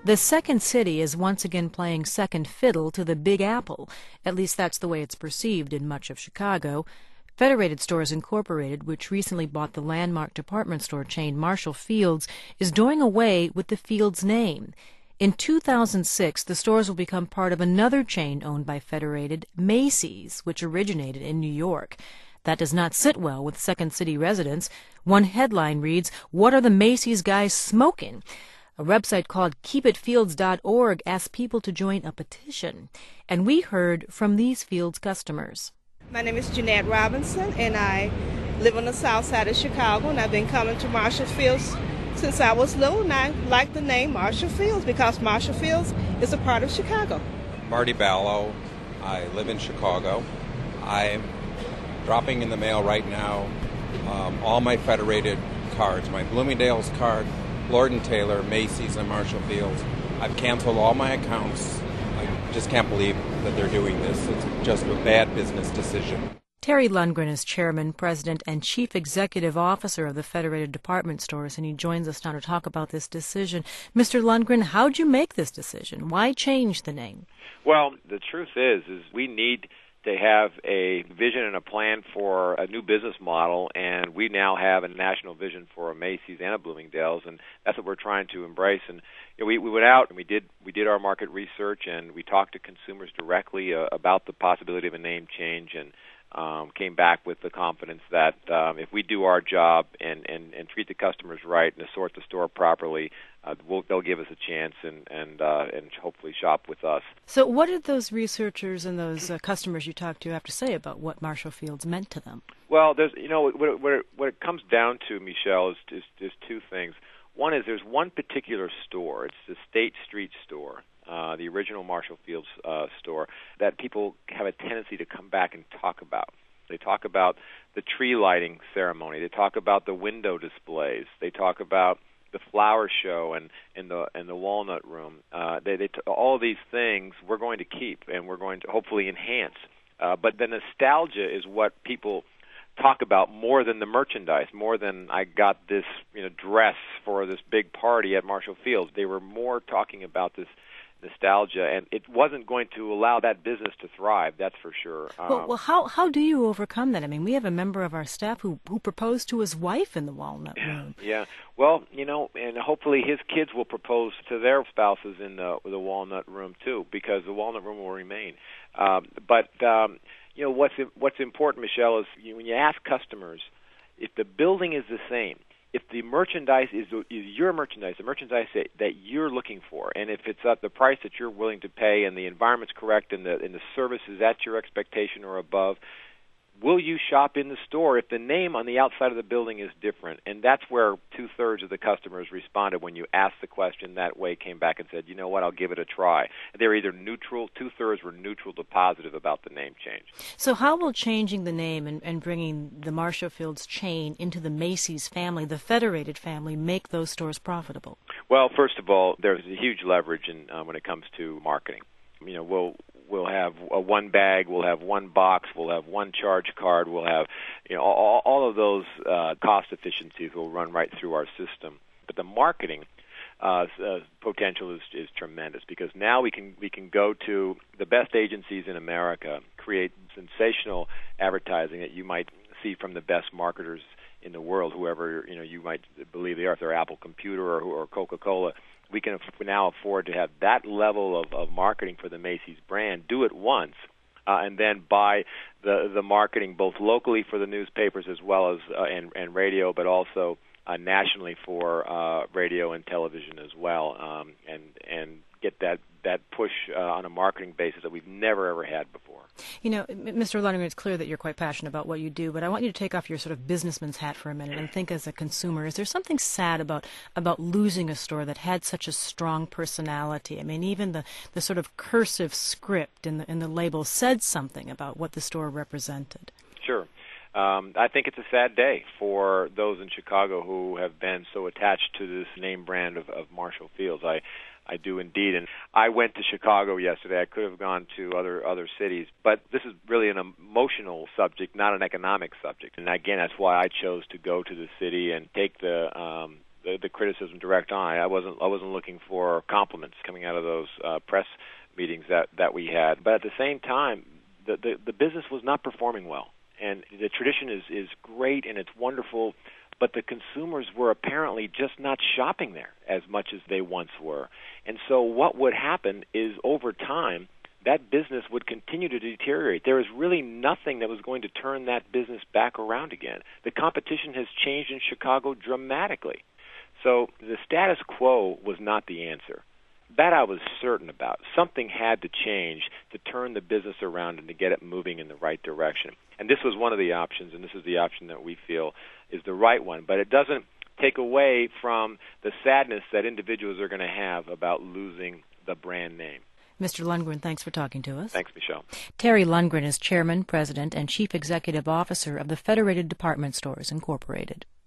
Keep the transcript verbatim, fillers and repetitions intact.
The Second City is once again playing second fiddle to the Big Apple. At least that's the way it's perceived in much of Chicago. Federated Stores Incorporated, which recently bought the landmark department store chain Marshall Field's, is doing away with the Field's name. In two thousand six, the stores will become part of another chain owned by Federated, Macy's, which originated in New York. That does not sit well with Second City residents. One headline reads, "What are the Macy's guys smoking?" A website called keep it fields dot org asked people to join a petition. And we heard from these Fields customers. My name is Jeanette Robinson, and I live on the south side of Chicago, and I've been coming to Marshall Fields since I was little, and I like the name Marshall Fields because Marshall Fields is a part of Chicago. Marty Ballo. I live in Chicago. I'm dropping in the mail right now um, all my Federated cards, my Bloomingdale's card, Lord and Taylor, Macy's, and Marshall Fields. I've canceled all my accounts. I just can't believe that they're doing this. It's just a bad business decision. Terry Lundgren is chairman, president, and chief executive officer of the Federated Department Stores, and he joins us now to talk about this decision. Mister Lundgren, how'd you make this decision? Why change the name? Well, the truth is, is we need to have a vision and a plan for a new business model, and we now have a national vision for a Macy's and a Bloomingdale's, and that's what we're trying to embrace. And you know, we, we went out and we did we did our market research, and we talked to consumers directly uh, about the possibility of a name change, and um, came back with the confidence that um, if we do our job and, and, and treat the customers right and assort the store properly, uh, we'll, they'll give us a chance and and uh, and hopefully shop with us. So what did those researchers and those uh, customers you talked to have to say about what Marshall Fields meant to them? Well, there's you know what it, what it, what it comes down to, Michelle, is, is is two things. One is there's one particular store. It's the State Street store, uh, the original Marshall Fields uh, store, that people have a tendency to come back and talk about. They talk about the tree lighting ceremony. They talk about the window displays. They talk about the flower show and, and the and the walnut room. Uh, they, they t- all of these things we're going to keep and we're going to hopefully enhance. Uh, but the nostalgia is what people talk about more than the merchandise, more than I got this you know dress for this big party at Marshall Fields. They were more talking about this nostalgia, and it wasn't going to allow that business to thrive, that's for sure. Um, well, well, how how do you overcome that? I mean, we have a member of our staff who, who proposed to his wife in the Walnut Room. Yeah, well, you know, and hopefully his kids will propose to their spouses in the, the Walnut Room, too, because the Walnut Room will remain. Um, but, um, you know, what's what's important, Michelle, is you, when you ask customers, if the building is the same, if the merchandise is, is your merchandise, the merchandise that, that you're looking for, and if it's at the price that you're willing to pay and the environment's correct and the, and the service is at your expectation or above, will you shop in the store if the name on the outside of the building is different? And that's where two-thirds of the customers responded when you asked the question that way, came back and said, you know what, I'll give it a try. They're either neutral, two-thirds were neutral to positive about the name change. So how will changing the name and, and bringing the Marshall Fields chain into the Macy's family, the Federated family, make those stores profitable? Well, first of all, there's a huge leverage in, uh, when it comes to marketing. You know, we'll We'll have a one bag, we'll have one box, we'll have one charge card, we'll have, you know, all, all of those uh, cost efficiencies will run right through our system. But the marketing uh, uh, potential is, is tremendous because now we can we can go to the best agencies in America, create sensational advertising that you might see from the best marketers in the world, whoever you know you might believe they are, if they're Apple Computer or, or Coca-Cola. We can now afford to have that level of, of marketing for the Macy's brand, do it once, uh, and then buy the the marketing both locally for the newspapers as well as uh, and, and radio, but also uh, nationally for uh, radio and television as well, um, and and get that that push uh, on a marketing basis that we've never ever had before. You know, Mister Lundgren, it's clear that you're quite passionate about what you do, but I want you to take off your sort of businessman's hat for a minute and think as a consumer. Is there something sad about about losing a store that had such a strong personality? I mean, even the, the sort of cursive script in the in the label said something about what the store represented. Sure. Um, I think it's a sad day for those in Chicago who have been so attached to this name brand of, of Marshall Fields. I I do indeed, and I went to Chicago yesterday. I could have gone to other other cities, but this is really an emotional subject, not an economic subject. And again, that's why I chose to go to the city and take the um, the, the criticism direct on. I wasn't I wasn't looking for compliments coming out of those uh, press meetings that, that we had. But at the same time, the, the, the business was not performing well. And the tradition is, is great and it's wonderful, but the consumers were apparently just not shopping there as much as they once were. And so what would happen is over time, that business would continue to deteriorate. There is really nothing that was going to turn that business back around again. The competition has changed in Chicago dramatically. So the status quo was not the answer. That I was certain about. Something had to change to turn the business around and to get it moving in the right direction. And this was one of the options, and this is the option that we feel is the right one. But it doesn't take away from the sadness that individuals are going to have about losing the brand name. Mister Lundgren, thanks for talking to us. Thanks, Michelle. Terry Lundgren is Chairman, President, and Chief Executive Officer of the Federated Department Stores Incorporated.